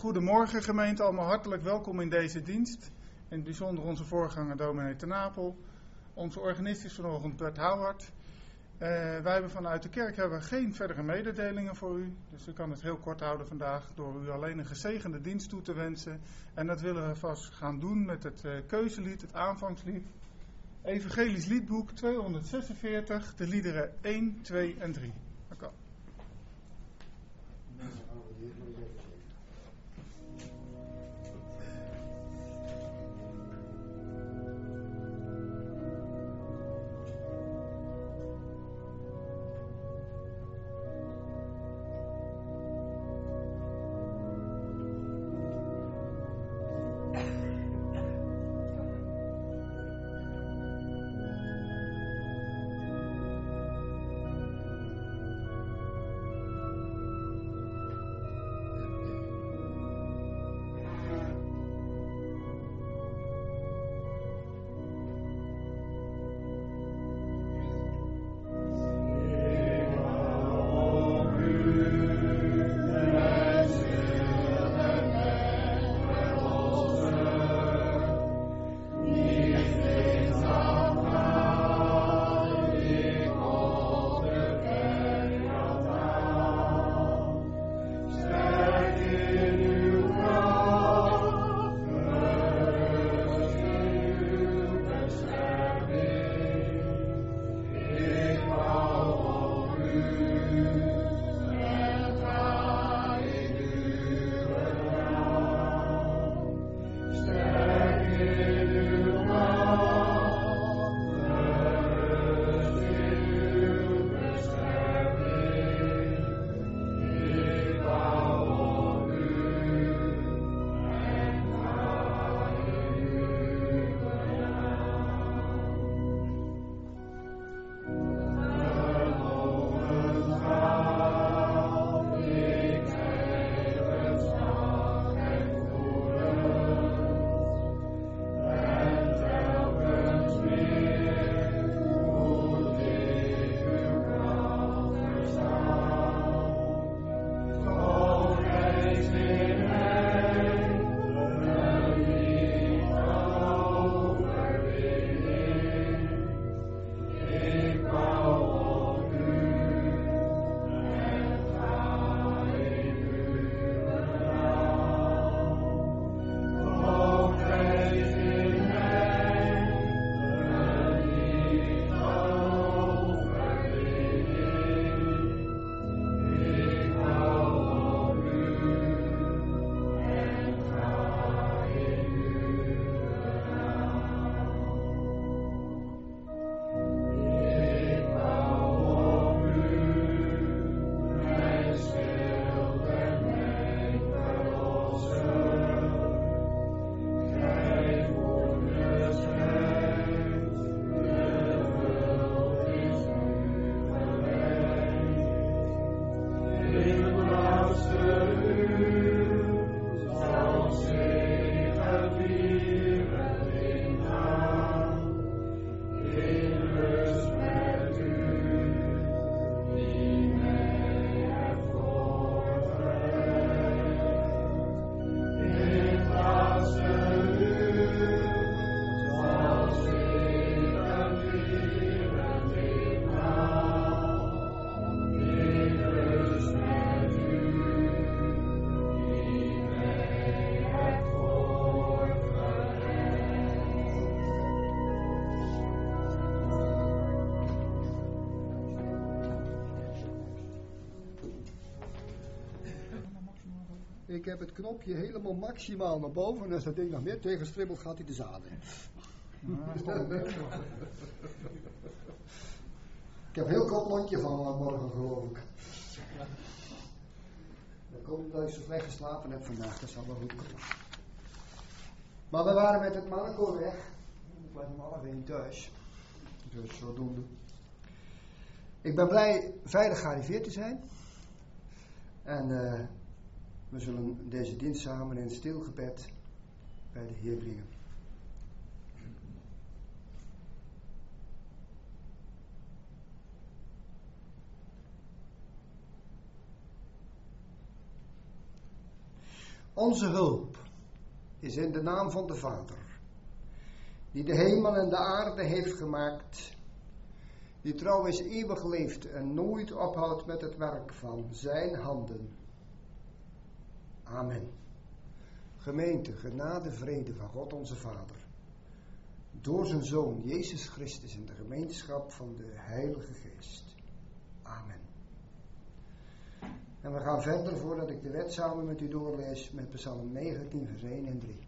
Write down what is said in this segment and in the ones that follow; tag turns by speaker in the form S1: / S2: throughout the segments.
S1: Goedemorgen gemeente, allemaal hartelijk welkom in deze dienst. In het bijzonder onze voorganger dominee Ten Napel. Onze organist is vanochtend Bert Houward. Wij hebben vanuit de kerk geen verdere mededelingen voor u. Dus ik kan het heel kort houden vandaag door u alleen een gezegende dienst toe te wensen. En dat willen we vast gaan doen met het keuzelied, het aanvangslied. Evangelisch liedboek 246, de liederen 1, 2 en 3. Dank u wel.
S2: Ik heb het knopje helemaal maximaal naar boven. En als dat ding nog meer tegenstribbelt, gaat hij de zaad in. Ik heb een heel kort lontje van morgen, geloof ik. Dan komt dat ik zo slecht geslapen heb vandaag. Dat zal wel goed komen. Maar we waren met het mannenkoor weg. Ik was om 11:30 thuis. Dus zodoende. Ik ben blij veilig gearriveerd te zijn. En we zullen deze dienst samen in stil gebed bij de Heer brengen. Onze hulp is in de naam van de Vader, die de hemel en de aarde heeft gemaakt, die trouw is eeuwig leeft en nooit ophoudt met het werk van zijn handen. Amen. Gemeente, genade, vrede van God onze Vader, door zijn Zoon Jezus Christus in de gemeenschap van de Heilige Geest. Amen. En we gaan verder voordat ik de wet samen met u doorlees met Psalm 19 vers 1 en 3.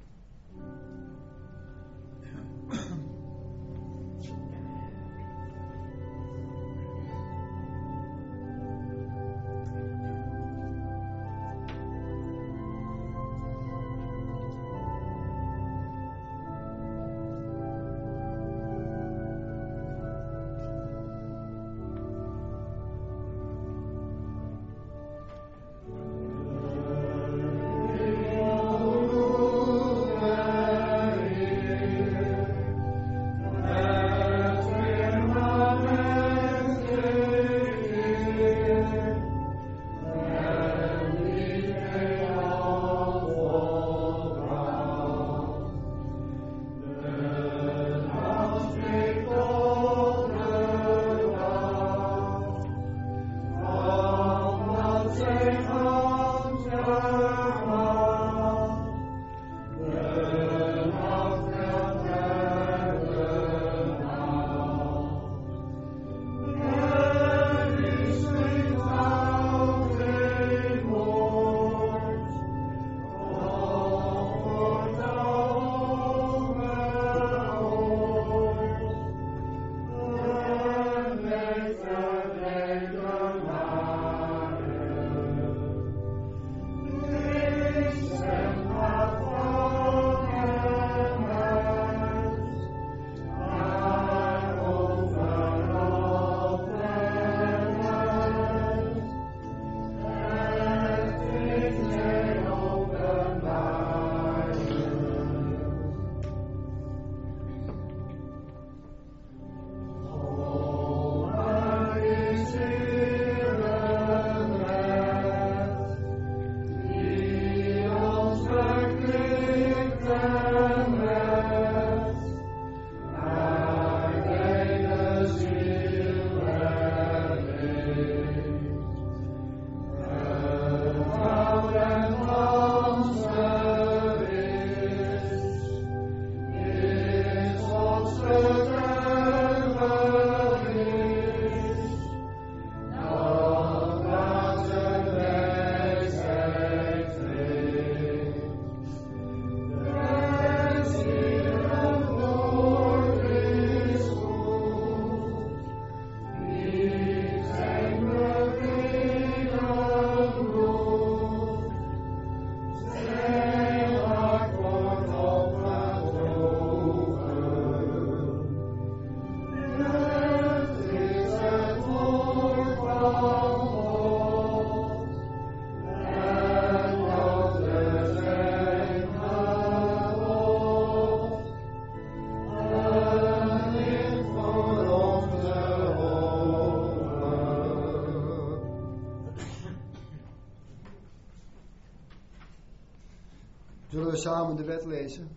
S2: Zullen we samen de wet lezen?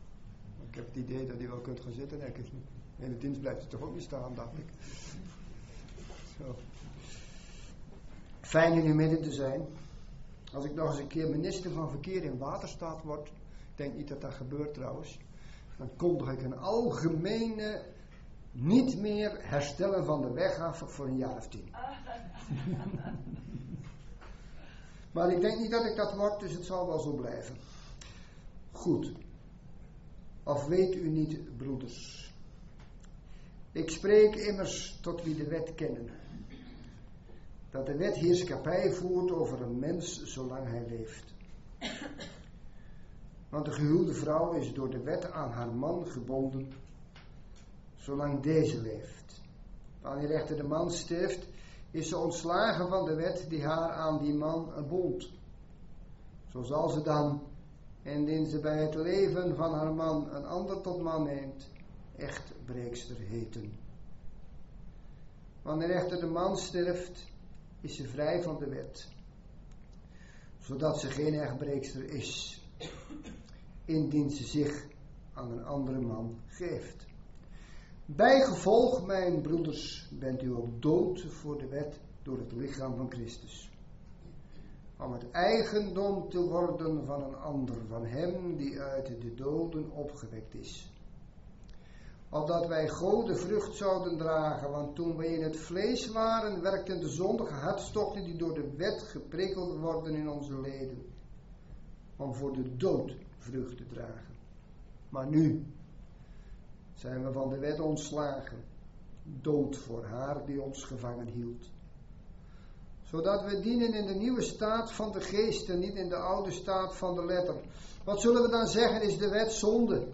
S2: Ik heb het idee dat u wel kunt gaan zitten, denk ik. In de dienst blijft het toch ook niet staan, dacht ik. Zo. Fijn in uw midden te zijn. Als ik nog eens een keer minister van Verkeer in Waterstaat word, ik denk niet dat dat gebeurt trouwens, dan kondig ik een algemene niet meer herstellen van de weg af voor een jaar of 10. Maar ik denk niet dat ik dat word, dus het zal wel zo blijven. Goed. Of weet u niet, broeders? Ik spreek immers tot wie de wet kennen. Dat de wet heerschappij voert over een mens zolang hij leeft. Want de gehuwde vrouw is door de wet aan haar man gebonden, zolang deze leeft. Wanneer echter de man sterft, is ze ontslagen van de wet die haar aan die man bond. Zo zal ze dan, indien ze bij het leven van haar man een ander tot man neemt, echtbreekster heten. Wanneer echter de man sterft, is ze vrij van de wet. zodat ze geen echtbreekster is, indien ze zich aan een andere man geeft. Bijgevolg, mijn broeders, bent u ook dood voor de wet door het lichaam van Christus, om het eigendom te worden van een ander, van hem die uit de doden opgewekt is. Opdat wij Gode vrucht zouden dragen, want toen wij in het vlees waren, werkten de zondige hartstochten die door de wet geprikkeld worden in onze leden, om voor de dood vrucht te dragen. Maar nu zijn we van de wet ontslagen, dood voor haar die ons gevangen hield. Zodat we dienen in de nieuwe staat van de geest en niet in de oude staat van de letter. Wat zullen we dan zeggen, is de wet zonde?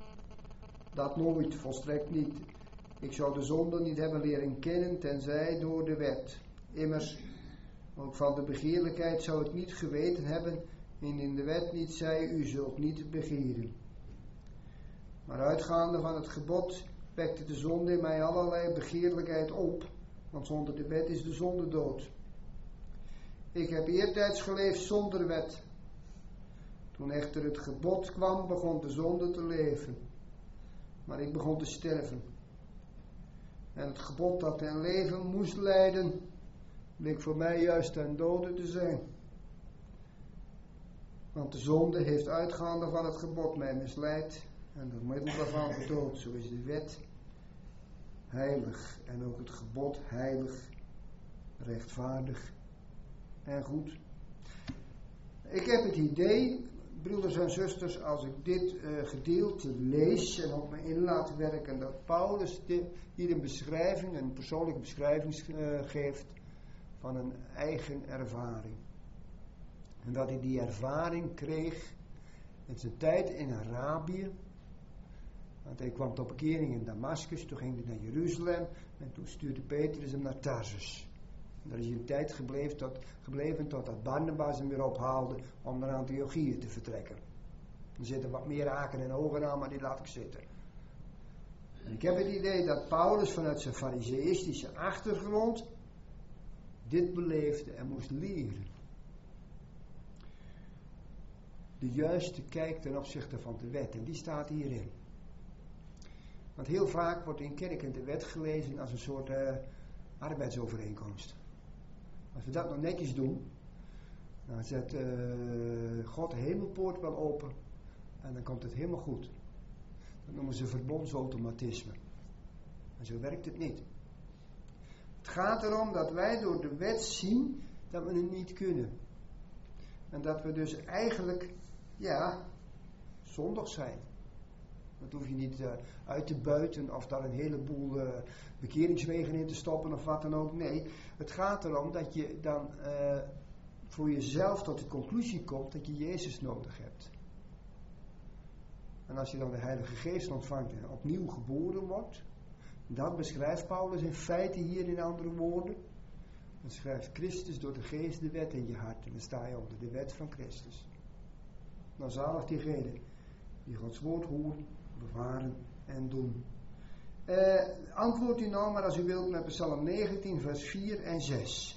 S2: Dat nooit, volstrekt niet. Ik zou de zonde niet hebben leren kennen, tenzij door de wet. Immers, ook van de begeerlijkheid zou ik niet geweten hebben, en in de wet niet zei, u zult niet begeren. Maar uitgaande van het gebod, wekte de zonde in mij allerlei begeerlijkheid op, want zonder de wet is de zonde dood. Ik heb eertijds geleefd zonder wet. Toen echter het gebod kwam, begon de zonde te leven. Maar ik begon te sterven. En het gebod dat ten leven moest leiden, bleek voor mij juist ten dode te zijn. Want de zonde heeft uitgaande van het gebod mij misleid en door middel daarvan gedood. Zo is de wet heilig en ook het gebod heilig, rechtvaardig en goed. Ik heb het idee, broeders en zusters, als ik dit gedeelte lees en op me in laat werken, dat Paulus hier een beschrijving, een persoonlijke beschrijving geeft van een eigen ervaring. En dat hij die ervaring kreeg in zijn tijd in Arabië. Want hij kwam tot bekering in Damascus, toen ging hij naar Jeruzalem en toen stuurde Petrus hem naar Tarsus. En daar is hij een tijd gebleven totdat Barnabas hem weer ophaalde om naar Antiochië te vertrekken. Er zitten wat meer haken en ogen aan, maar die laat ik zitten. En ik heb het idee dat Paulus vanuit zijn fariseïstische achtergrond dit beleefde en moest leren. De juiste kijk ten opzichte van de wet, en die staat hierin. Want heel vaak wordt in kerken de wet gelezen als een soort arbeidsovereenkomst. Als we dat nog netjes doen, dan zet God de hemelpoort wel open en dan komt het helemaal goed. Dat noemen ze verbondsautomatisme. En zo werkt het niet. Het gaat erom dat wij door de wet zien dat we het niet kunnen. En dat we dus eigenlijk, zondig zijn. Dat hoef je niet uit te buiten of daar een heleboel bekeringswegen in te stoppen of wat dan ook. Nee, het gaat erom dat je dan voor jezelf tot de conclusie komt dat je Jezus nodig hebt. En als je dan de Heilige Geest ontvangt en opnieuw geboren wordt, dat beschrijft Paulus in feite hier in andere woorden. Dan schrijft Christus door de Geest de wet in je hart en dan sta je onder de wet van Christus. Nou zalig diegene die Gods woord horen, bewaren en doen. Antwoord u nou maar als u wilt met Psalm 19 vers 4 en 6.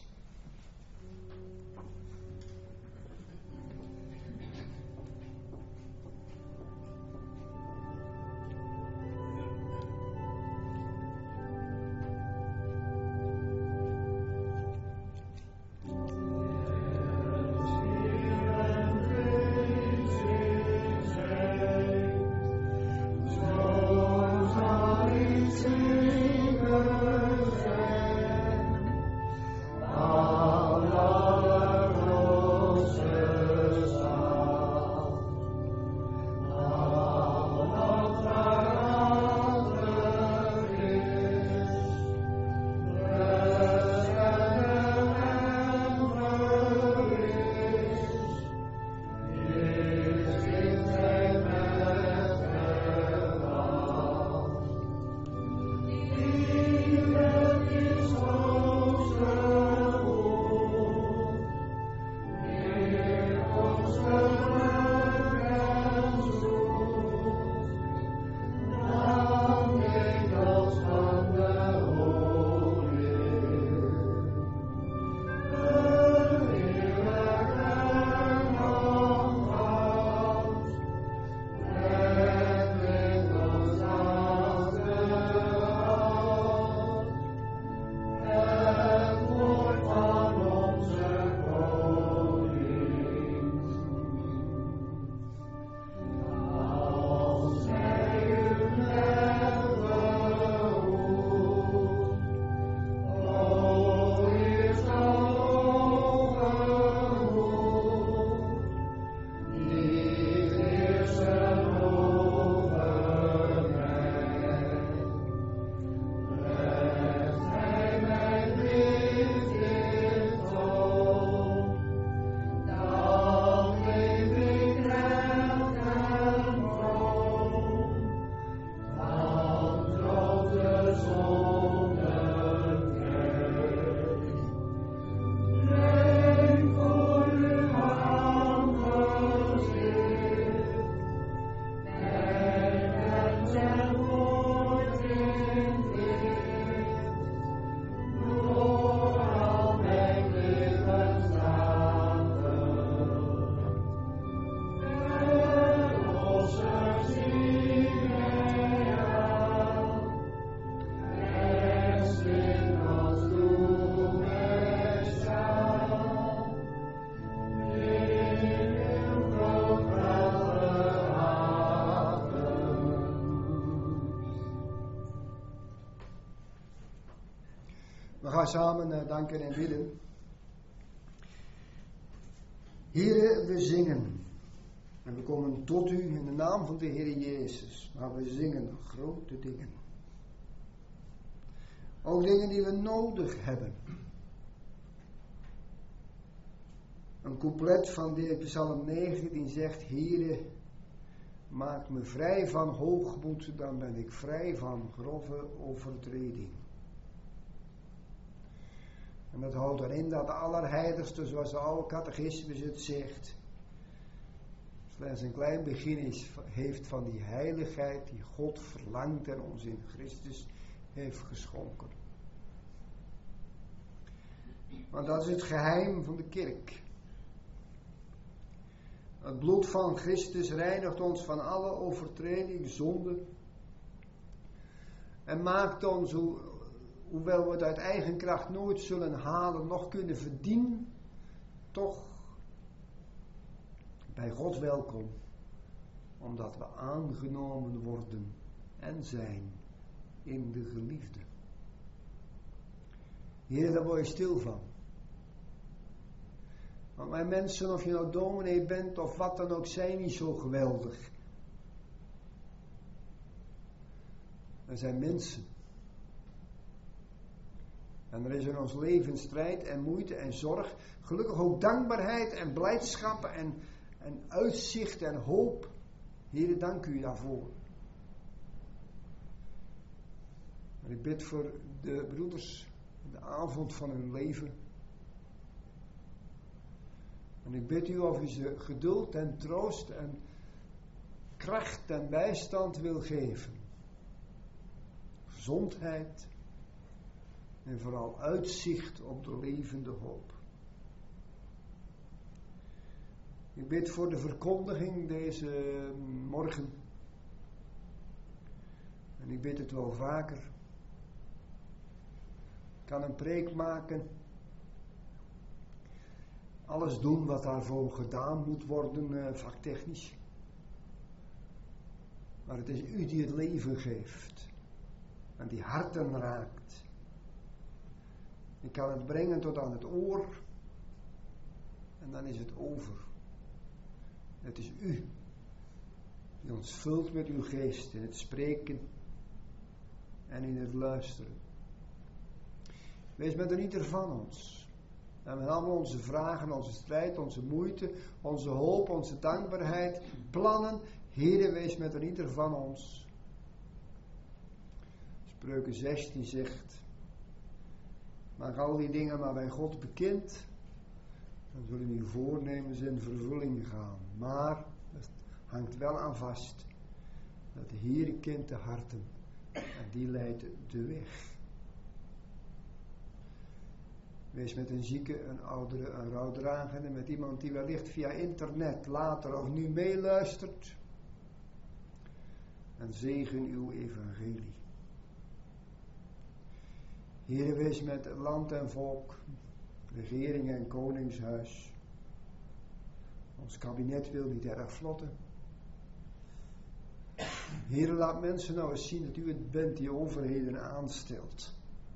S2: gaan samen danken en bidden. Here, we zingen. En we komen tot u in de naam van de Heer Jezus. Maar we zingen grote dingen. Ook dingen die we nodig hebben. Een couplet van de Psalm 19 zegt: Heere, maak me vrij van hoogmoed, dan ben ik vrij van grove overtreding. En dat houdt erin dat de Allerheiligste, zoals de oude catechismus het zegt, slechts een klein begin heeft van die heiligheid die God verlangt en ons in Christus heeft geschonken. Want dat is het geheim van de kerk. Het bloed van Christus reinigt ons van alle overtreding, zonde. En maakt ons, hoewel we het uit eigen kracht nooit zullen halen, nog kunnen verdienen, toch bij God welkom. Omdat we aangenomen worden en zijn in de geliefde. Heer, daar word je stil van. Want mijn mensen, of je nou dominee bent of wat dan ook, zijn niet zo geweldig. Er zijn mensen. En er is in ons leven strijd en moeite en zorg. Gelukkig ook dankbaarheid en blijdschap en uitzicht en hoop. Heer, dank u daarvoor. En ik bid voor de broeders in de avond van hun leven. En ik bid u of u ze geduld en troost en kracht en bijstand wil geven. Gezondheid en vooral uitzicht op de levende hoop. Ik bid voor de verkondiging deze morgen. En ik bid het wel vaker. Ik kan een preek maken. Alles doen wat daarvoor gedaan moet worden, vaktechnisch. Maar het is u die het leven geeft. En die harten raakt. Ik kan het brengen tot aan het oor. En dan is het over. Het is u die ons vult met uw geest in het spreken en in het luisteren. Wees met een ieder van ons. En met allemaal onze vragen, onze strijd, onze moeite, onze hoop, onze dankbaarheid, plannen. Heere, wees met een ieder van ons. Spreuken 16 zegt: maak al die dingen maar bij God bekend. Dan zullen uw voornemens in vervulling gaan. Maar, het hangt wel aan vast, dat de Heere kent de harten. En die leidt de weg. Wees met een zieke, een oudere, een rouwdragende, met iemand die wellicht via internet later of nu meeluistert. En zegen uw evangelie. Heere, wees met land en volk, regering en koningshuis. Ons kabinet wil niet erg vlotten. Heere, laat mensen nou eens zien dat u het bent die overheden aanstelt.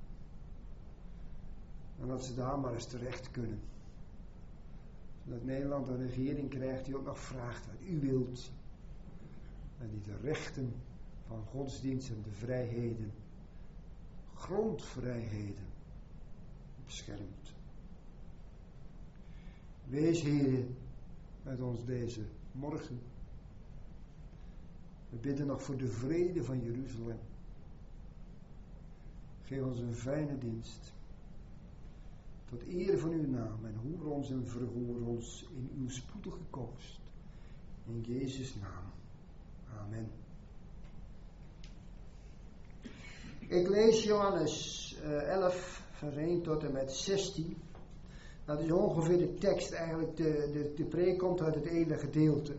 S2: En dat ze daar maar eens terecht kunnen. Zodat Nederland een regering krijgt die ook nog vraagt wat u wilt. En die de rechten van godsdienst en de vrijheden, grondvrijheden, beschermt. Wees, Heere, met ons deze morgen. We bidden nog voor de vrede van Jeruzalem. Geef ons een fijne dienst. Tot eer van uw naam en hoor ons en verhoor ons in uw spoedige komst. In Jezus' naam. Amen. Ik lees Johannes 11, vers 1 tot en met 16. Dat is ongeveer de tekst, eigenlijk de preek komt uit het hele gedeelte.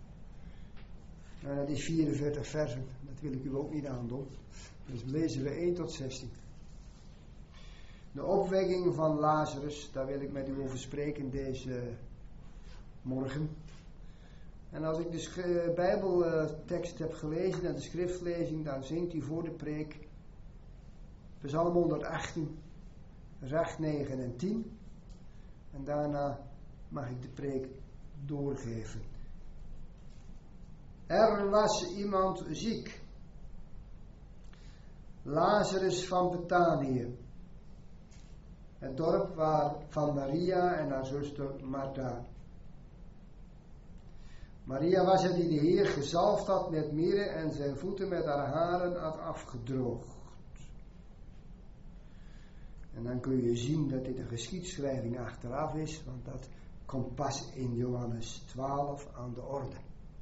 S2: En dat is 44 versen, dat wil ik u ook niet aandoen. Dus lezen we 1 tot 16. De opwekking van Lazarus, daar wil ik met u over spreken deze morgen. En als ik de Bijbeltekst heb gelezen en de schriftlezing, dan zingt u voor de preek Psalm 118. vers 8, 9 en 10. En daarna mag ik de preek doorgeven. Er was iemand ziek. Lazarus van Betanië. Het dorp van Maria en haar zuster Martha. Maria was het die de Heer gezalfd had met mirre en zijn voeten met haar haren had afgedroogd. En dan kun je zien dat dit een geschiedschrijving achteraf is, want dat komt pas in Johannes 12 aan de orde.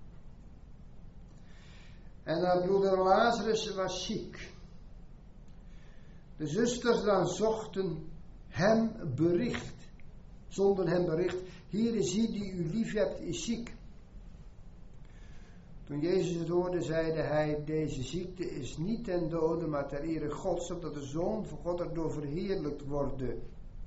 S2: En haar broeder Lazarus was ziek. De zusters dan zochten hem bericht, zonden hem bericht, Heere, zie die u lief hebt is ziek. Toen Jezus het hoorde, zeide hij, deze ziekte is niet ten dode, maar ter ere Gods, opdat de Zoon van God erdoor verheerlijkt worden.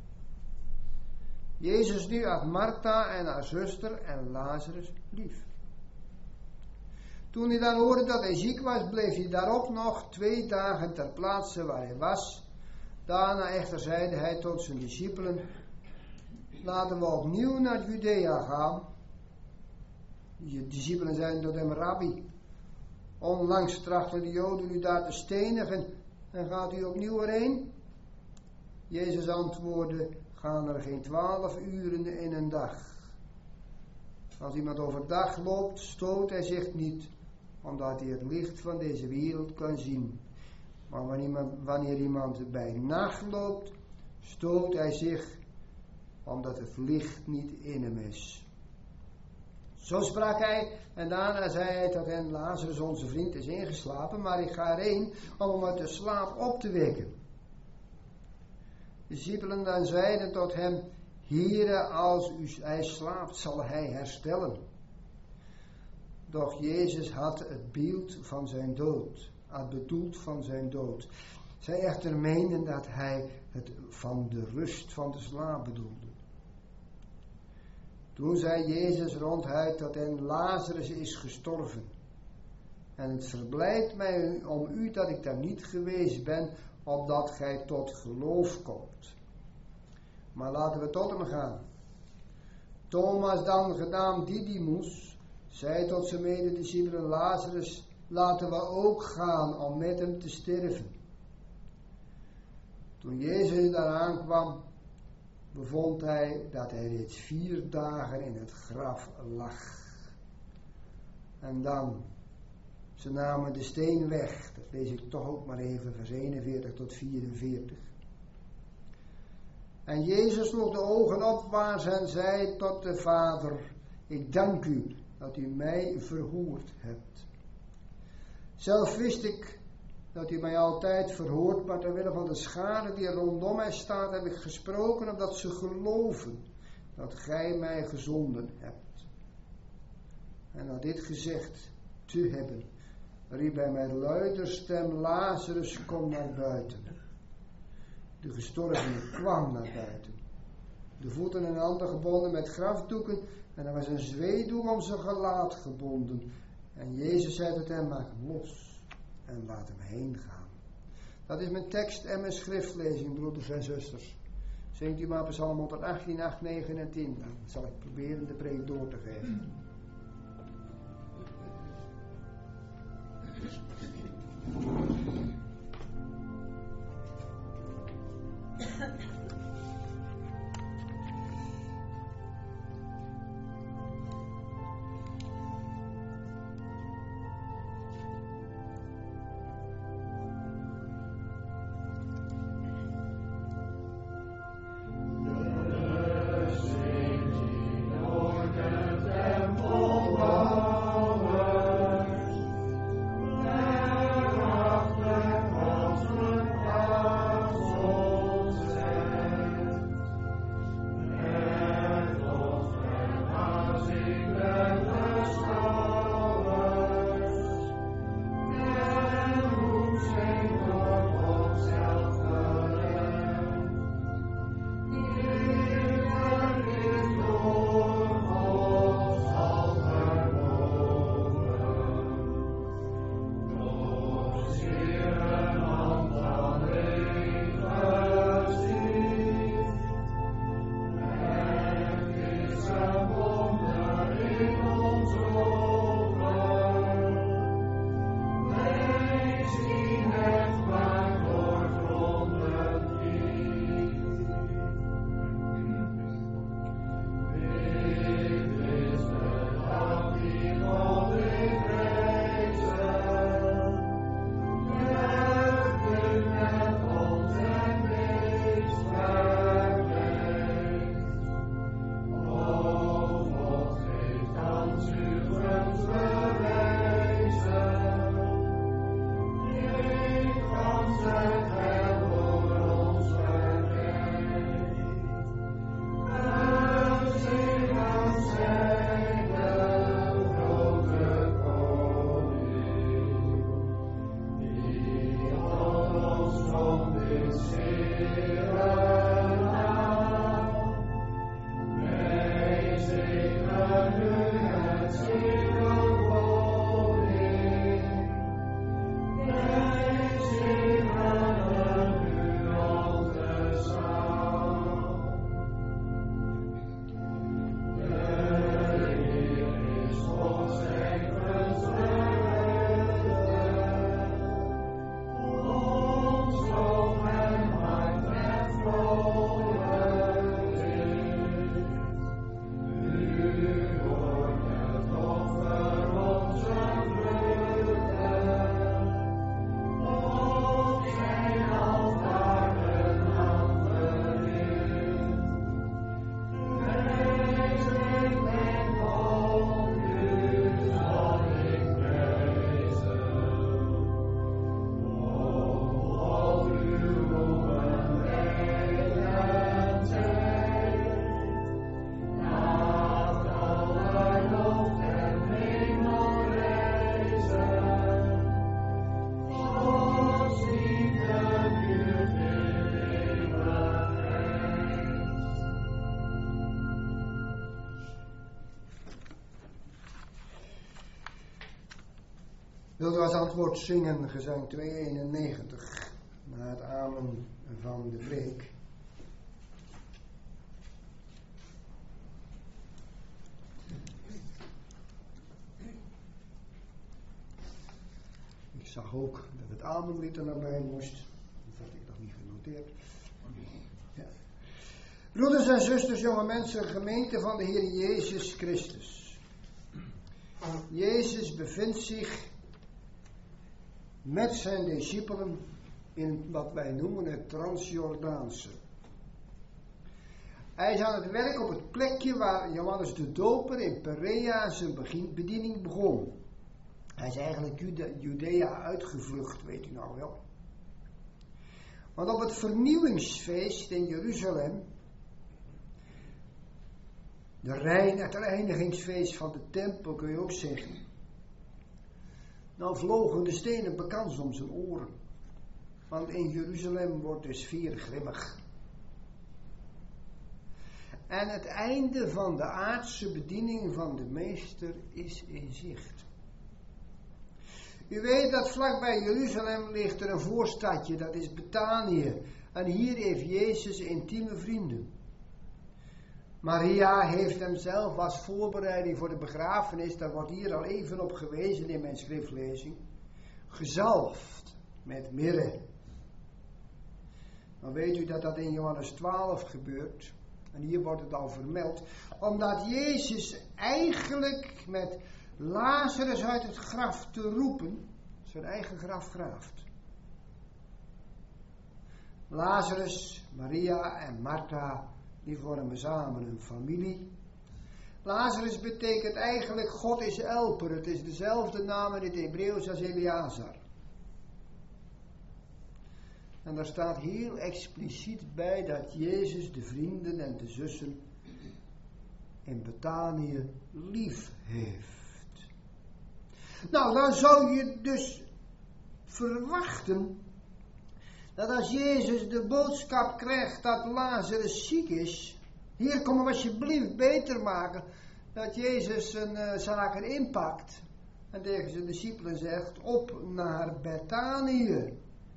S2: Jezus nu had Martha en haar zuster en Lazarus lief. Toen hij dan hoorde dat hij ziek was, bleef hij daarop nog 2 dagen ter plaatse waar hij was. Daarna echter zeide hij tot zijn discipelen, laten we opnieuw naar Judea gaan. De discipelen zeiden tot hem, Rabbi, onlangs trachten de Joden u daar te stenigen en gaat u opnieuw erheen? Jezus antwoordde, gaan er geen 12 uren in een dag. Als iemand overdag loopt, stoot hij zich niet, omdat hij het licht van deze wereld kan zien. Maar wanneer iemand bij nacht loopt, stoot hij zich, omdat het licht niet in hem is. Zo sprak hij en daarna zei hij tot hen, Lazarus onze vriend is ingeslapen, maar ik ga erheen om hem uit de slaap op te wekken. De discipelen dan zeiden tot hem, Heere, als hij slaapt, zal hij herstellen. Doch Jezus had het beeld van zijn dood, had bedoeld van zijn dood. Zij echter meenden dat hij het van de rust van de slaap bedoelde. Toen zei Jezus ronduit tot hen, Lazarus is gestorven. En het verblijdt mij om u dat ik daar niet geweest ben, opdat gij tot geloof komt. Maar laten we tot hem gaan. Thomas dan, genaamd Didymus, zei tot zijn medediscipelen, Lazarus, laten we ook gaan om met hem te sterven. Toen Jezus daar aankwam, bevond hij dat hij reeds 4 dagen in het graf lag. En dan, ze namen de steen weg. Dat lees ik toch ook maar even, vers 41 tot 44. En Jezus sloeg de ogen opwaarts en zei tot de Vader, ik dank u dat u mij verhoord hebt. Zelf wist ik dat u mij altijd verhoort, maar ter wille van de schare die er rondom mij staat, heb ik gesproken, opdat ze geloven dat gij mij gezonden hebt. En na dit gezegd te hebben, riep hij met luider stem, Lazarus, kom naar buiten. De gestorvene kwam naar buiten. De voeten en handen gebonden met grafdoeken, en er was een zweedoek om zijn gelaat gebonden. En Jezus zei tot hem, maak hem los en laat hem heen gaan. Dat is mijn tekst en mijn schriftlezing, broeders en zusters. Zingt u maar Psalm 118, 8, 9 en 10. Dan zal ik proberen de preek door te geven.
S3: Hem
S2: Wilt u als antwoord zingen, gezang 291, na het amen van de preek. Ik zag ook dat het amenlied er nog bij moest. Dat had ik nog niet genoteerd. Ja. Broeders en zusters, jonge mensen, gemeente van de Heer Jezus Christus. Jezus bevindt zich met zijn discipelen in wat wij noemen het Transjordaanse. Hij is aan het werk op het plekje waar Johannes de Doper in Perea zijn bediening begon. Hij is eigenlijk Judea uitgevlucht, weet u nou wel. Want op het vernieuwingsfeest in Jeruzalem, het reinigingsfeest van de tempel kun je ook zeggen, nou vlogen de stenen bekans om zijn oren. Want in Jeruzalem wordt de sfeer grimmig. En het einde van de aardse bediening van de meester is in zicht. U weet dat vlakbij Jeruzalem ligt er een voorstadje, dat is Betanië. En hier heeft Jezus intieme vrienden. Maria heeft hem zelf als voorbereiding voor de begrafenis, daar wordt hier al even op gewezen in mijn schriftlezing, gezalfd met mirre. Dan weet u dat dat in Johannes 12 gebeurt. En hier wordt het al vermeld. Omdat Jezus eigenlijk met Lazarus uit het graf te roepen, zijn eigen graf graaft. Lazarus, Maria en Martha, die vormen samen een familie. Lazarus betekent eigenlijk God is helper. Het is dezelfde naam in het Hebreeuws als Eleazar. En daar staat heel expliciet bij dat Jezus de vrienden en de zussen in Betanië lief heeft. Nou, dan zou je dus verwachten dat als Jezus de boodschap krijgt dat Lazarus ziek is, hier kom hem alsjeblieft beter maken, dat Jezus zijn zaken inpakt en tegen zijn discipelen zegt, op naar Betanië.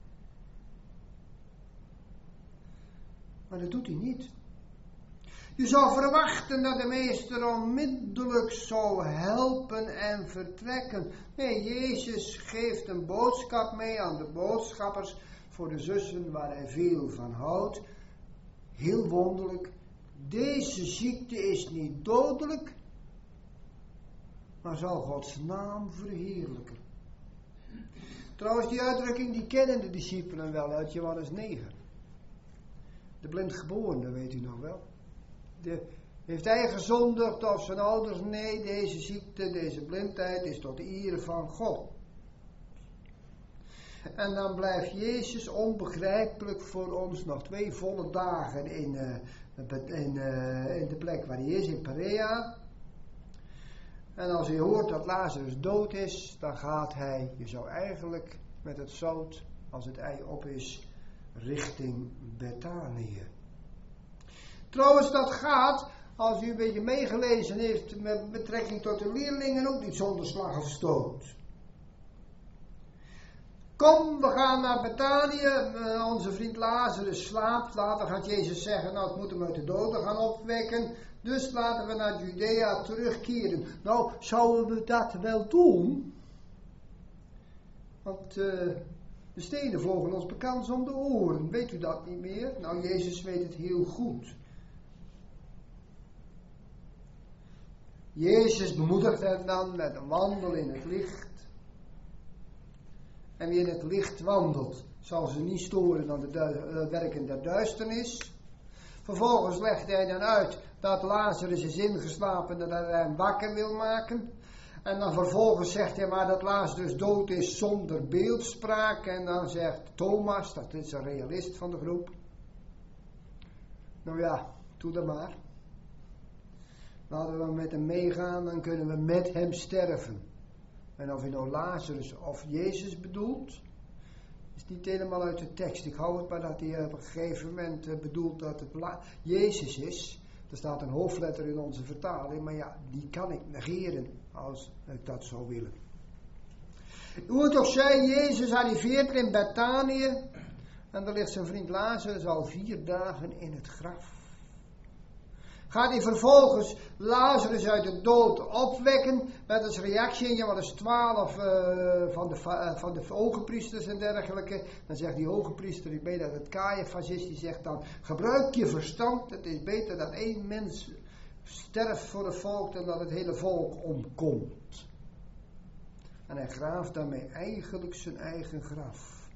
S2: Maar dat doet hij niet. Je zou verwachten dat de meester onmiddellijk zou helpen en vertrekken. Nee, Jezus geeft een boodschap mee aan de boodschappers voor de zussen waar hij veel van houdt. Heel wonderlijk. Deze ziekte is niet dodelijk, maar zal Gods naam verheerlijken. Trouwens, die uitdrukking die kennen de discipelen wel uit Johannes 9. De blindgeborene, weet u nog wel. Heeft hij gezondigd of zijn ouders? Nee, deze ziekte, deze blindheid is tot eer van God. En dan blijft Jezus onbegrijpelijk voor ons nog 2 volle dagen in de plek waar hij is, in Perea. En als hij hoort dat Lazarus dood is, dan gaat hij, je zou eigenlijk met het zout, als het ei op is, richting Betanië. Trouwens, dat gaat, als u een beetje meegelezen heeft met betrekking tot de leerlingen, ook niet zonder slag of stoot. Kom, we gaan naar Betanië, onze vriend Lazarus slaapt. Later gaat Jezus zeggen, nou, ik moet hem uit de doden gaan opwekken. Dus laten we naar Judea terugkeren. Nou, zouden we dat wel doen? Want de stenen vlogen ons bekend om de oren. Weet u dat niet meer? Nou, Jezus weet het heel goed. Jezus bemoedigt hen dan met een wandel in het licht. En wie in het licht wandelt, zal ze niet storen aan de werken der duisternis. Vervolgens legt hij dan uit dat Lazarus is ingeslapen en dat hij hem wakker wil maken. En dan vervolgens zegt hij maar dat Lazarus dood is zonder beeldspraak. En dan zegt Thomas, dat is een realist van de groep. Nou ja, doe dat maar. Laten we met hem meegaan, dan kunnen we met hem sterven. En of je nou Lazarus of Jezus bedoelt, is niet helemaal uit de tekst. Ik hou het maar dat hij op een gegeven moment bedoelt dat het Jezus is. Er staat een hoofdletter in onze vertaling, maar ja, die kan ik negeren als ik dat zou willen. Hoe het ook zij, Jezus arriveert in Betanië en daar ligt zijn vriend Lazarus al 4 dagen in het graf. Gaat hij vervolgens Lazarus uit de dood opwekken met als reactie in Johannes 12 van de hogepriesters en dergelijke. Dan zegt die hogepriester, ik weet dat het Caiaphas is, die zegt dan, gebruik je verstand, het is beter dat 1 mens sterft voor het volk dan dat het hele volk omkomt. En hij graaft daarmee eigenlijk zijn eigen graf.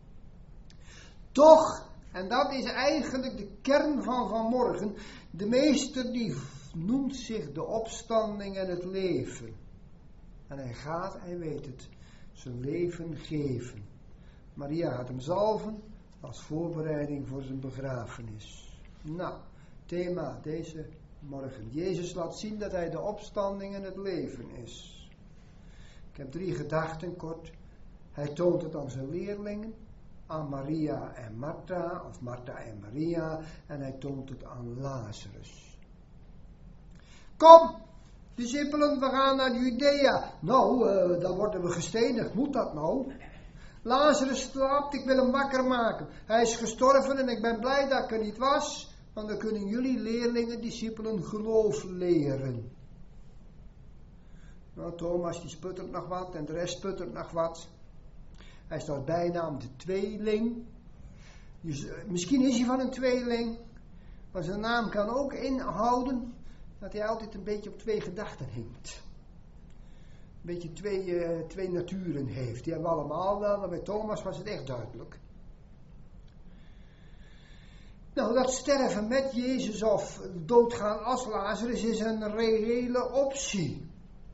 S2: Toch, en dat is eigenlijk de kern van vanmorgen, de meester die noemt zich de opstanding en het leven. En hij gaat, hij weet het, zijn leven geven. Maria gaat hem zalven als voorbereiding voor zijn begrafenis. Nou, thema deze morgen. Jezus laat zien dat hij de opstanding en het leven is. Ik heb 3 gedachten kort. Hij toont het aan zijn leerlingen, aan Maria en Martha, of Martha en Maria, en hij toont het aan Lazarus. Kom, discipelen, we gaan naar Judea. Nou, dan worden we gestenigd. Moet dat nou? Lazarus slaapt, ik wil hem wakker maken. Hij is gestorven en ik ben blij dat ik er niet was, want dan kunnen jullie leerlingen, discipelen, geloof leren. Nou, Thomas die sputtert nog wat en de rest sputtert nog wat. Hij staat bijnaam de tweeling. Dus, misschien is hij van een tweeling. Maar zijn naam kan ook inhouden dat hij altijd een beetje op 2 gedachten hinkt. Een beetje twee naturen heeft. Die hebben we allemaal wel, maar bij Thomas was het echt duidelijk. Nou, dat sterven met Jezus of doodgaan als Lazarus is een reële optie.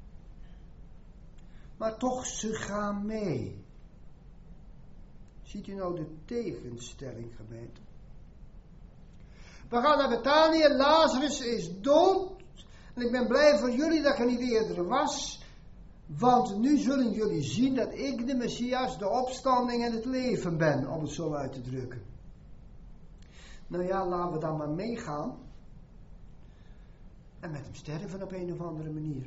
S2: Maar toch, ze gaan mee. Ziet u nou de tegenstelling, gemeente? We gaan naar Betanië, Lazarus is dood. En ik ben blij voor jullie dat ik er niet eerder was. Want nu zullen jullie zien dat ik de Messias, de opstanding en het leven ben, om het zo uit te drukken. Nou ja, laten we dan maar meegaan. En met hem sterven op een of andere manier.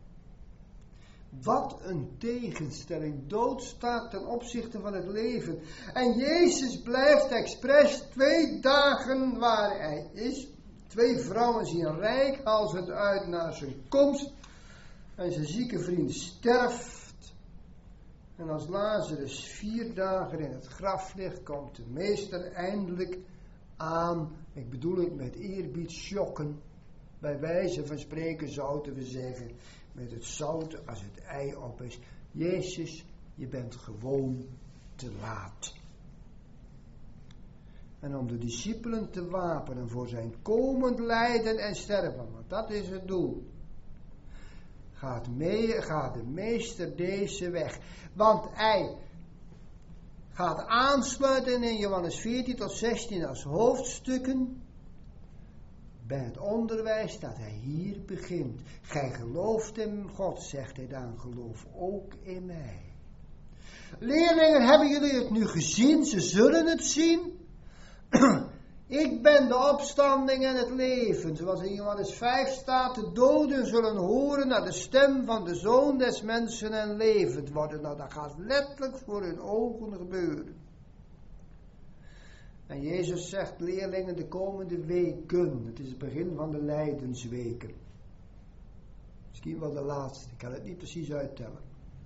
S2: Wat een tegenstelling. Dood staat ten opzichte van het leven. En Jezus blijft expres 2 dagen waar hij is. 2 vrouwen zien reikhalzend uit naar zijn komst. En zijn zieke vriend sterft. En als Lazarus 4 dagen in het graf ligt, komt de meester eindelijk aan. Ik bedoel het met eerbied schokken. Bij wijze van spreken zouden we zeggen, met het zout als het ei op is. Jezus, je bent gewoon te laat. En om de discipelen te wapenen voor zijn komend lijden en sterven, want dat is het doel, gaat de meester deze weg. Want hij gaat aansluiten in Johannes 14 tot 16 als hoofdstukken bij het onderwijs dat hij hier begint. Gij gelooft in God, zegt hij dan, geloof ook in mij. Leerlingen, hebben jullie het nu gezien? Ze zullen het zien. Ik ben de opstanding en het leven. Zoals in Johannes 5 staat, de doden zullen horen naar de stem van de Zoon des Mensen en levend worden. Nou, dat gaat letterlijk voor hun ogen gebeuren. En Jezus zegt, leerlingen, de komende weken, het is het begin van de lijdensweken. Misschien wel de laatste, ik kan het niet precies uittellen.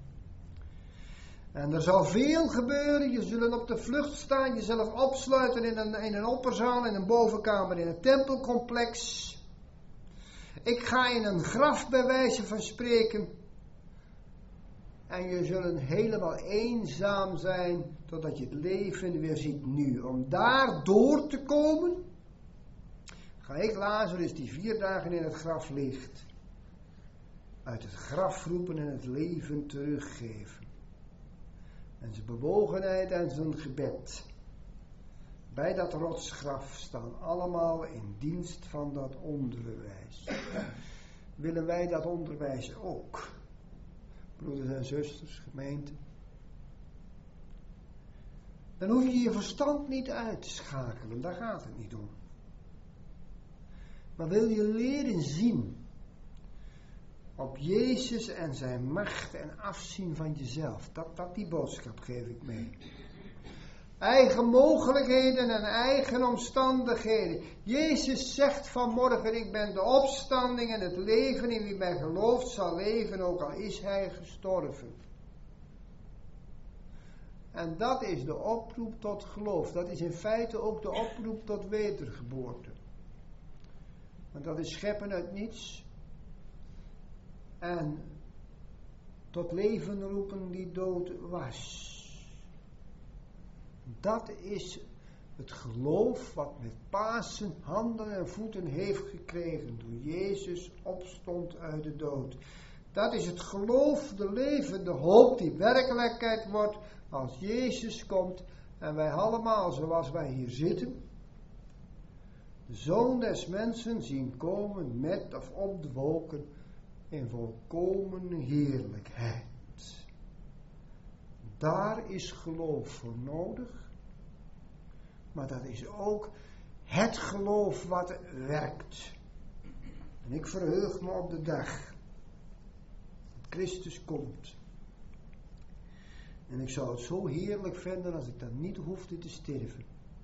S2: En er zal veel gebeuren, je zult op de vlucht staan, jezelf opsluiten in een opperzaal, in een bovenkamer, in een tempelcomplex. Ik ga in een graf bij wijze van spreken. En je zullen helemaal eenzaam zijn, totdat je het leven weer ziet nu. Om daar door te komen, ga ik Lazarus die 4 dagen in het graf ligt, uit het graf roepen en het leven teruggeven. En zijn bewogenheid en zijn gebed bij dat rotsgraf staan allemaal in dienst van dat onderwijs. Willen wij dat onderwijs ook? Broeders en zusters, gemeente. Dan hoef je je verstand niet uit te schakelen, daar gaat het niet om. Maar wil je leren zien Op Jezus en zijn macht en afzien van jezelf. Die boodschap geef ik mee. Eigen mogelijkheden en eigen omstandigheden. Jezus zegt vanmorgen, ik ben de opstanding en het leven. In wie mij gelooft zal leven, ook al is hij gestorven. En dat is de oproep tot geloof. Dat is in feite ook de oproep tot wedergeboorte. Want dat is scheppen uit niets. En tot leven roepen die dood was. Dat is het geloof wat met Pasen handen en voeten heeft gekregen. Toen Jezus opstond uit de dood. Dat is het geloof, de levende hoop die werkelijkheid wordt als Jezus komt. En wij allemaal zoals wij hier zitten. De Zoon des Mensen zien komen met of op de wolken in volkomen heerlijkheid. Daar is geloof voor nodig. Maar dat is ook het geloof wat werkt. En ik verheug me op de dag dat Christus komt. En ik zou het zo heerlijk vinden als ik dan niet hoefde te sterven.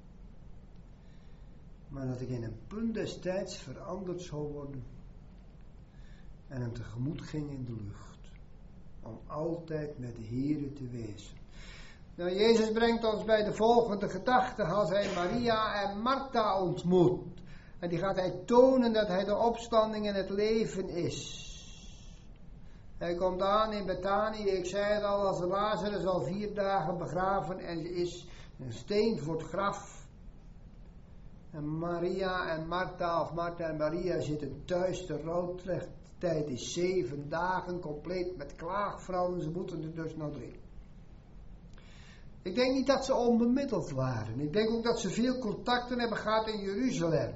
S2: Maar dat ik in een punt des tijds veranderd zou worden. En hem tegemoet ging in de lucht. Om altijd met de Heere te wezen. Nou, Jezus brengt ons bij de volgende gedachte. Als hij Maria en Martha ontmoet. En die gaat hij tonen dat hij de opstanding en het leven is. Hij komt aan in Bethanië. Ik zei het al, als Lazarus al 4 dagen begraven. En er is een steen voor het graf. En Maria en Martha, of Martha en Maria zitten thuis. De rouwtijd is 7 dagen, compleet met klaagvrouwen. Ze moeten er dus nog 3. Ik denk niet dat ze onbemiddeld waren. Ik denk ook dat ze veel contacten hebben gehad in Jeruzalem.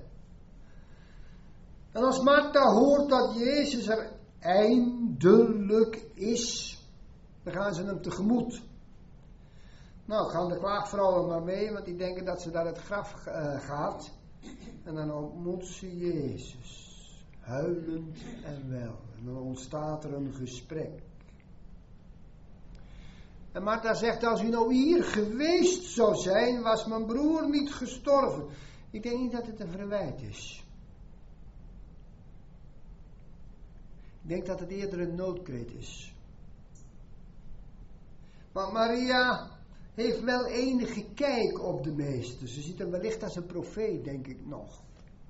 S2: En als Martha hoort dat Jezus er eindelijk is, dan gaan ze hem tegemoet. Nou, gaan de klaagvrouwen maar mee, want die denken dat ze naar het graf gaat. En dan ontmoet ze Jezus. Huilend en wel. En dan ontstaat er een gesprek. En Martha zegt, als u nou hier geweest zou zijn, was mijn broer niet gestorven. Ik denk niet dat het een verwijt is. Ik denk dat het eerder een noodkreet is. Want Maria heeft wel enige kijk op de meester. Ze ziet hem wellicht als een profeet, denk ik nog.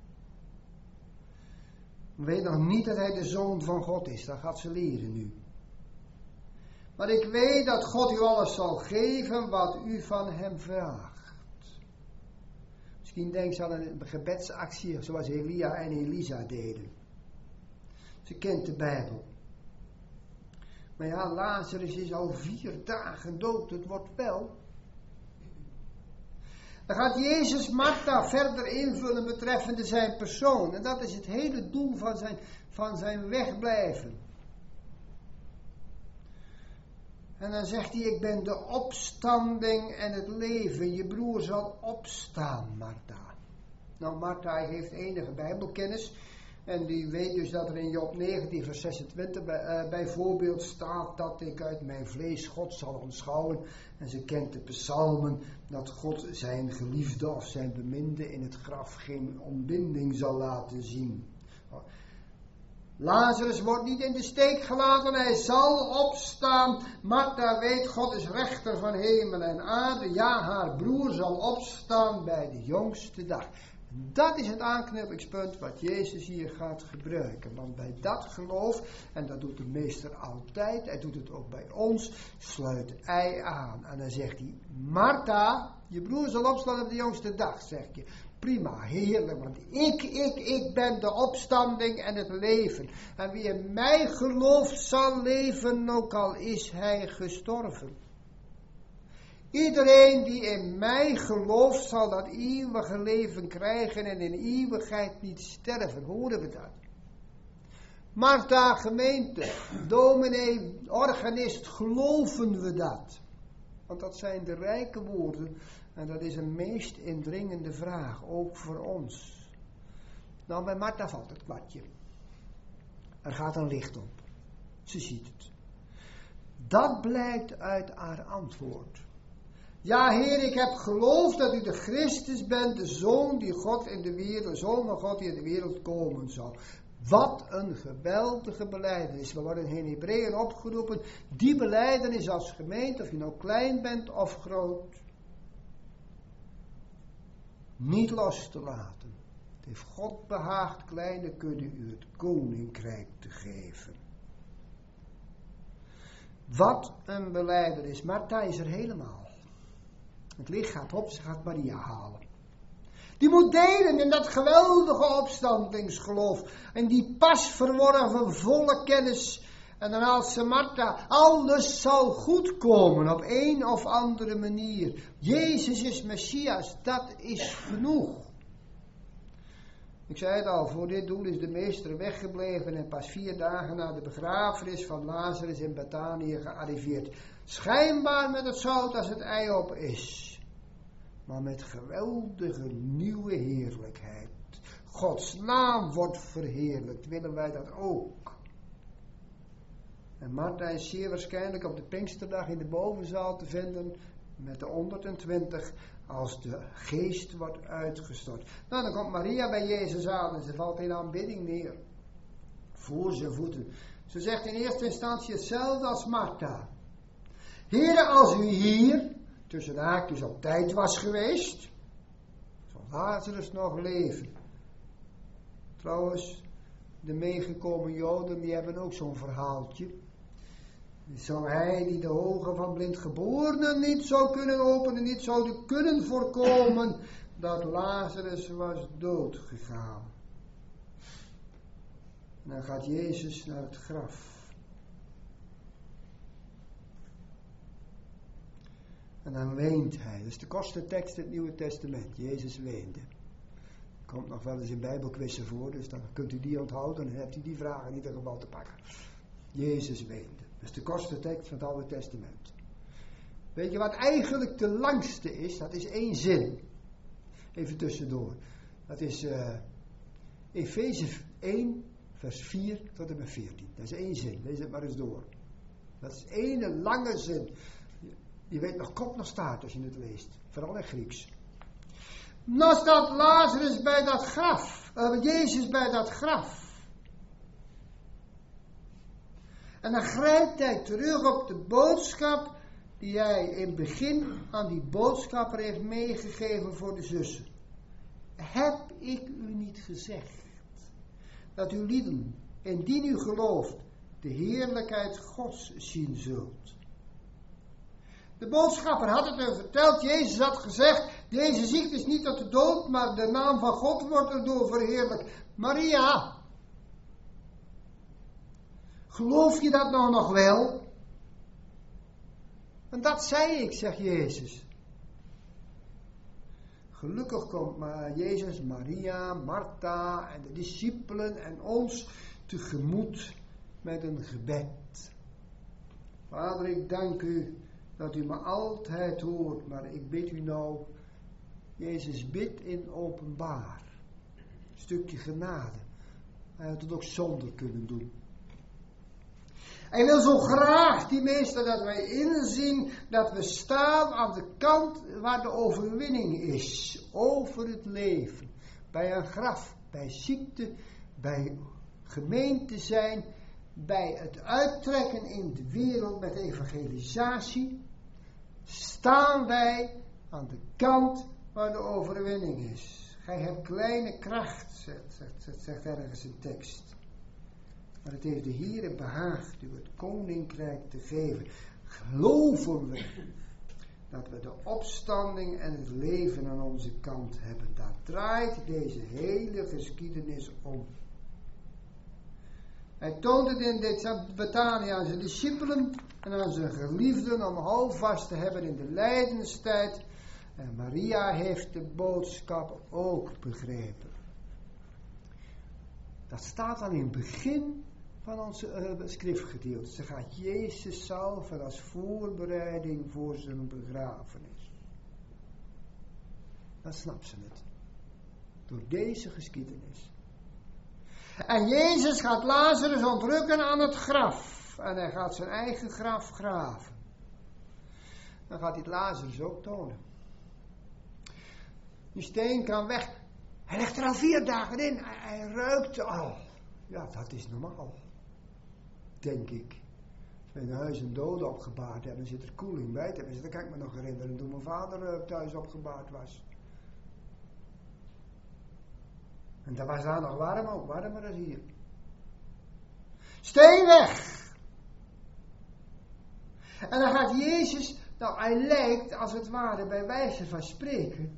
S2: Weet nog niet dat hij de Zoon van God is. Dat gaat ze leren nu. Maar ik weet dat God u alles zal geven wat u van hem vraagt. Misschien denkt ze aan een gebedsactie zoals Elia en Elisa deden. Ze kent de Bijbel. Maar ja, Lazarus is al 4 dagen dood. Het wordt wel. Dan gaat Jezus Martha verder invullen betreffende zijn persoon. En dat is het hele doel van zijn wegblijven. En dan zegt hij, ik ben de opstanding en het leven. Je broer zal opstaan, Martha. Nou, Martha heeft enige Bijbelkennis. En die weet dus dat er in Job 19 vers 26 bijvoorbeeld staat dat ik uit mijn vlees God zal aanschouwen. En ze kent de psalmen dat God zijn geliefde of zijn beminde in het graf geen ontbinding zal laten zien. Lazarus wordt niet in de steek gelaten, hij zal opstaan. Martha weet, God is rechter van hemel en aarde. Ja, haar broer zal opstaan bij de jongste dag. Dat is het aanknopingspunt wat Jezus hier gaat gebruiken. Want bij dat geloof, en dat doet de meester altijd, hij doet het ook bij ons, sluit hij aan. En dan zegt hij, Martha, je broer zal opstaan op de jongste dag, zeg je. Prima, heerlijk, want ik ben de opstanding en het leven. En wie in mij gelooft zal leven, ook al is hij gestorven. Iedereen die in mij gelooft, zal dat eeuwige leven krijgen en in eeuwigheid niet sterven. Horen we dat? Martha, gemeente, dominee, organist, geloven we dat? Want dat zijn de rijke woorden en dat is een meest indringende vraag, ook voor ons. Nou, bij Martha valt het kwartje. Er gaat een licht op. Ze ziet het. Dat blijkt uit haar antwoord. Ja, Heer, ik heb geloofd dat u de Christus bent, de Zoon die God in de wereld, de Zoon van God die in de wereld komen zal. Wat een geweldige belijdenis. We worden in Hebreeën opgeroepen, die belijdenis als gemeente, of je nou klein bent of groot, niet los te laten. Het heeft God behaagd, kleine kudde, u het koninkrijk te geven. Wat een belijdenis. Martha is er helemaal. Het licht gaat op, ze gaat Maria halen. Die moet delen in dat geweldige opstandingsgeloof. En die pas verworven volle kennis. En dan haalt ze Martha. Alles zal goed komen op een of andere manier. Jezus is Messias, dat is genoeg. Ik zei het al, voor dit doel is de meester weggebleven en pas 4 dagen na de begrafenis van Lazarus in Betanië gearriveerd. Schijnbaar met het zout als het ei op is. Maar met geweldige nieuwe heerlijkheid. Gods naam wordt verheerlijkt, willen wij dat ook. En Martha is zeer waarschijnlijk op de Pinksterdag in de bovenzaal te vinden met de 120 als de geest wordt uitgestort. Nou, dan komt Maria bij Jezus aan en ze valt in aanbidding neer. Voor zijn voeten. Ze zegt in eerste instantie hetzelfde als Martha. Heere, als u hier, tussen de haakjes op tijd was geweest, zal Lazarus nog leven. Trouwens, de meegekomen Joden, die hebben ook zo'n verhaaltje. Zou hij die de ogen van blindgeborenen niet zou kunnen openen, niet zou kunnen voorkomen dat Lazarus was doodgegaan. En dan gaat Jezus naar het graf. En dan weent hij. Dat is de kortste tekst in het Nieuwe Testament. Jezus weende. Komt nog wel eens in Bijbelquizzen voor, dus dan kunt u die onthouden en dan hebt u die vraag in ieder geval te pakken. Jezus weende. Dat is de kortste tekst van het Oude Testament. Weet je wat eigenlijk de langste is? Dat is 1 zin. Even tussendoor. Dat is Efeze 1, vers 4 tot en met 14. Dat is 1 zin. Lees het maar eens door. Dat is 1 lange zin. Je weet nog kop nog staart als je het leest. Vooral in Grieks. Nou staat Lazarus bij dat graf. Jezus bij dat graf. En dan grijpt hij terug op de boodschap die hij in het begin aan die boodschapper heeft meegegeven voor de zussen. Heb ik u niet gezegd dat u lieden, indien u gelooft, de heerlijkheid Gods zien zult? De boodschapper had het hem verteld. Jezus had gezegd, deze ziekte is niet tot de dood, maar de naam van God wordt erdoor verheerlijkt. Maria, geloof je dat nou nog wel? En dat zei ik, zegt Jezus. Gelukkig komt Jezus, Maria, Martha en de discipelen en ons tegemoet met een gebed. Vader, ik dank u dat u me altijd hoort, maar ik bid u nou, Jezus bidt in openbaar. Een stukje genade. Hij had het ook zonder kunnen doen. Hij wil zo graag, die meester, dat wij inzien dat we staan aan de kant waar de overwinning is. Over het leven. Bij een graf, bij ziekte, bij gemeente zijn, bij het uittrekken in de wereld met evangelisatie. Staan wij aan de kant waar de overwinning is. Gij hebt kleine kracht, zegt ergens een tekst. Maar het heeft de Heere behaagd u het koninkrijk te geven. Geloven we dat we de opstanding en het leven aan onze kant hebben. Daar draait deze hele geschiedenis om. Hij toont het in dit Betanië aan zijn discipelen en aan zijn geliefden om houvast te hebben in de lijdenstijd. En Maria heeft de boodschap ook begrepen. Dat staat dan in het begin van onze schriftgedeelte. Ze gaat Jezus salven als voorbereiding voor zijn begrafenis. Dan snapt ze het. Door deze geschiedenis. En Jezus gaat Lazarus ontrukken aan het graf. en hij gaat zijn eigen graf graven. Dan gaat hij het Lazarus ook tonen. Die steen kan weg. Hij ligt er al 4 dagen in. Hij ruikt al. Ja, dat is normaal. Denk ik. Als we in huis een dode opgebaard hebben, zit er koeling bij. Tenminste, dat kan ik me nog herinneren toen mijn vader thuis opgebaard was. En dat was daar nog warm, ook warmer dan hier. Steen weg! En dan gaat Jezus, nou hij lijkt als het ware bij wijze van spreken.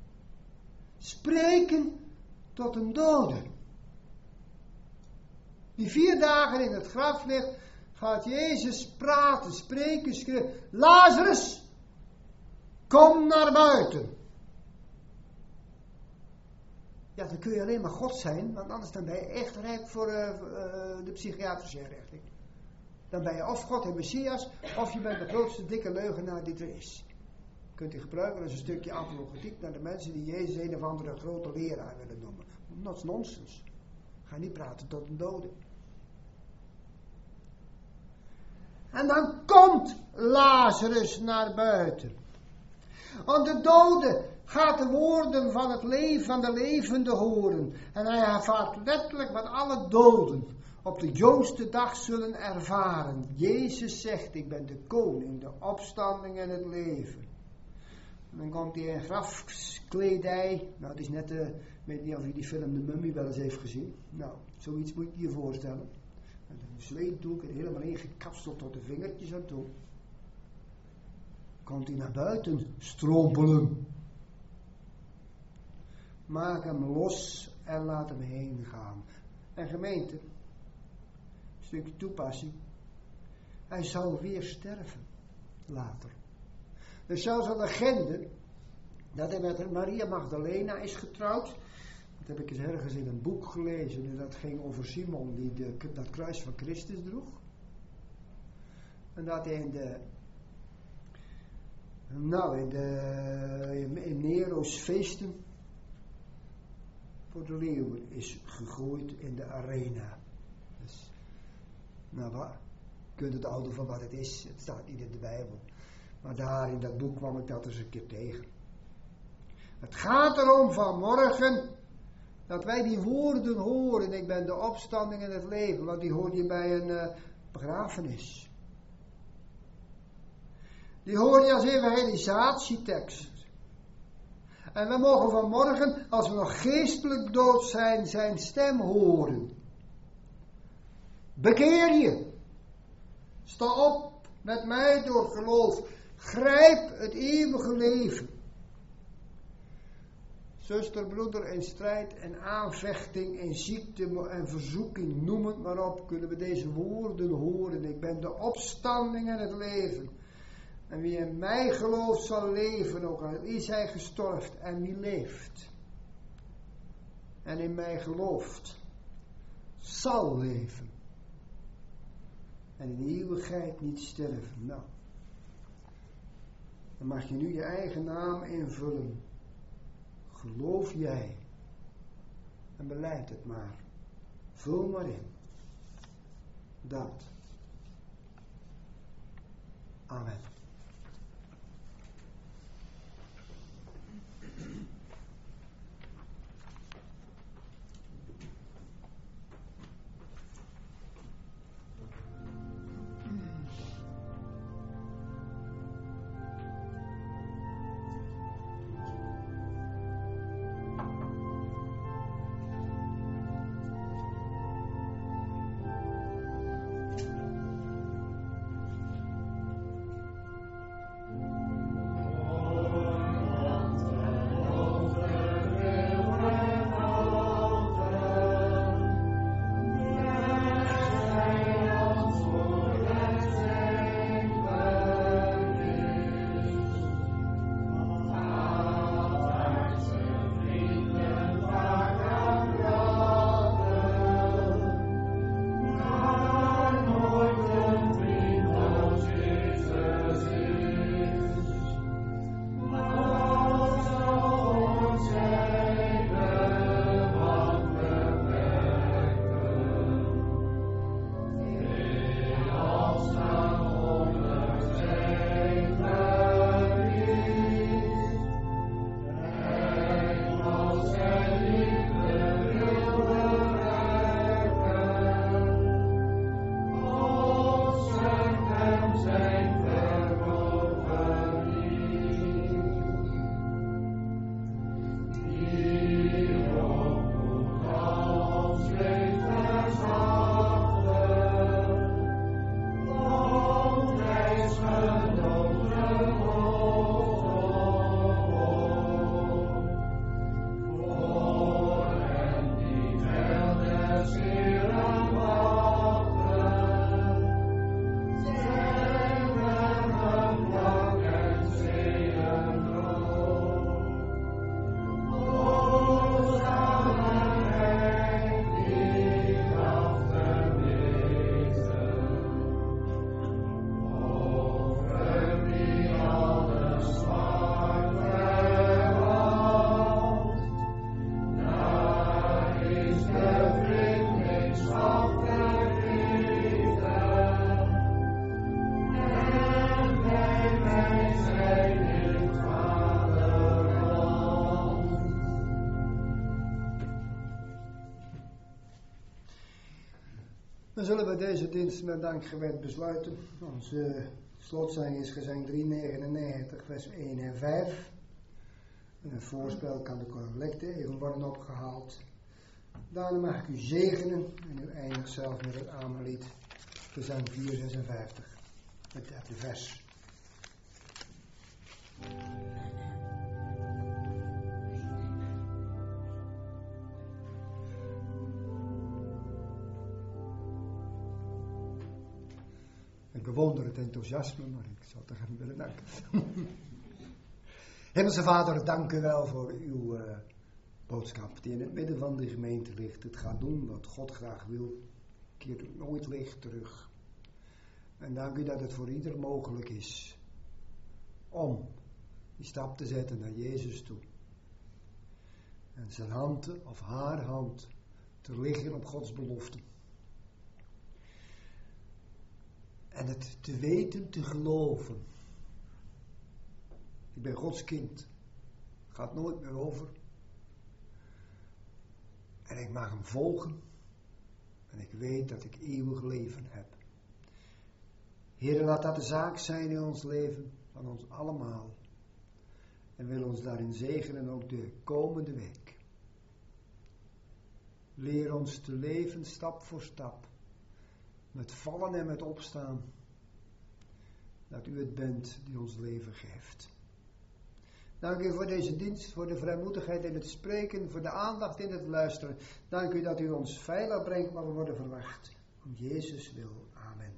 S2: Spreken tot een dode. Die 4 dagen in het graf ligt, gaat Jezus praten, spreken, schreeuwen. Lazarus, kom naar buiten. Ja, dan kun je alleen maar God zijn, want anders dan ben je echt rijp voor de psychiatrische inrichting. Dan ben je of God en Messias, of je bent de grootste dikke leugenaar die er is. Kunt u gebruiken als een stukje apologetiek naar de mensen die Jezus een of andere grote leraar willen noemen. Dat is nonsens. Ga niet praten tot een dode. En dan komt Lazarus naar buiten. Want de dode gaat de woorden van het leven van de levende horen. En hij ervaart letterlijk wat alle doden op de jongste dag zullen ervaren. Jezus zegt, ik ben de koning, de opstanding en het leven. En dan komt hij in grafkledij. Nou, het is net, ik weet niet of u die film De Mummie wel eens heeft gezien. Nou, zoiets moet je je voorstellen. Met een zweetdoek en helemaal ingekapseld tot de vingertjes aan toe. Komt hij naar buiten strompelen. Maak hem los en laat hem heen gaan. En gemeente, een stukje toepassing. Hij zal weer sterven later. Er is zelfs een legende dat hij met Maria Magdalena is getrouwd. Dat heb ik eens ergens in een boek gelezen. En dat ging over Simon die dat kruis van Christus droeg. En dat hij in Nero's feesten voor de leeuwen is gegooid in de arena. Dus, nou wat? Je kunt het houden van wat het is. Het staat niet in de Bijbel. Maar daar in dat boek kwam ik dat eens een keer tegen. Het gaat erom vanmorgen dat wij die woorden horen. Ik ben de opstanding en het leven. Want die hoor je bij een begrafenis. Die hoor je als evangelisatietekst. En we mogen vanmorgen, als we nog geestelijk dood zijn, zijn stem horen. Bekeer je. Sta op met mij door geloof. Grijp het eeuwige leven. Zuster, broeder, in strijd en aanvechting, in ziekte en verzoeking, noem het maar op, kunnen we deze woorden horen. Ik ben de opstanding en het leven. En wie in mij gelooft zal leven, ook al is hij gestorven en wie leeft. En in mij gelooft, zal leven. En in de eeuwigheid niet sterven. Nou, dan mag je nu je eigen naam invullen. Geloof jij. En beleid het maar. Vul maar in. Dat. Amen. Dan zullen we deze dienst met dankgebed besluiten. Onze slotzang is gezang 399, vers 1 en 5. En het voorspel kan de collecte even worden opgehaald. Daarna mag ik u zegenen en u eindigt zelf met het Amenlied, gezang 456, het derde vers. Ik bewonder het enthousiasme, maar ik zal toch even willen danken. Hemelse Vader, dank u wel voor uw boodschap die in het midden van de gemeente ligt. Het gaat doen wat God graag wil. Keert het nooit leeg terug. En dank u dat het voor ieder mogelijk is om die stap te zetten naar Jezus toe. En zijn hand of haar hand te liggen op Gods belofte. En het te weten, te geloven. Ik ben Gods kind. Gaat nooit meer over. En ik mag hem volgen. En ik weet dat ik eeuwig leven heb. Heer, laat dat de zaak zijn in ons leven, van ons allemaal. En wil ons daarin zegenen ook de komende week. Leer ons te leven stap voor stap. Met vallen en met opstaan. Dat u het bent die ons leven geeft. Dank u voor deze dienst, voor de vrijmoedigheid in het spreken, voor de aandacht in het luisteren. Dank u dat u ons veilig brengt waar we worden verwacht. Om Jezus wil. Amen.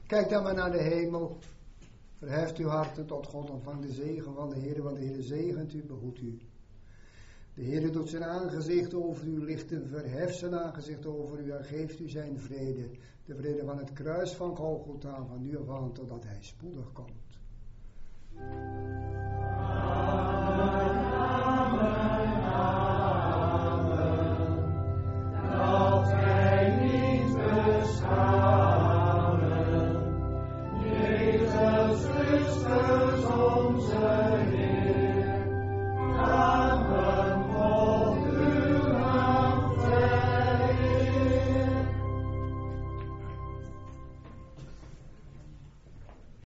S2: Kijk dan maar naar de hemel. Verheft uw harten tot God, ontvang de zegen van de Heer, want de Heer zegent u, behoedt u. De Heer doet zijn aangezicht over u lichten, verheft zijn aangezicht over u en geeft u zijn vrede. De vrede van het kruis van Golgotha, van nu af aan totdat hij spoedig komt.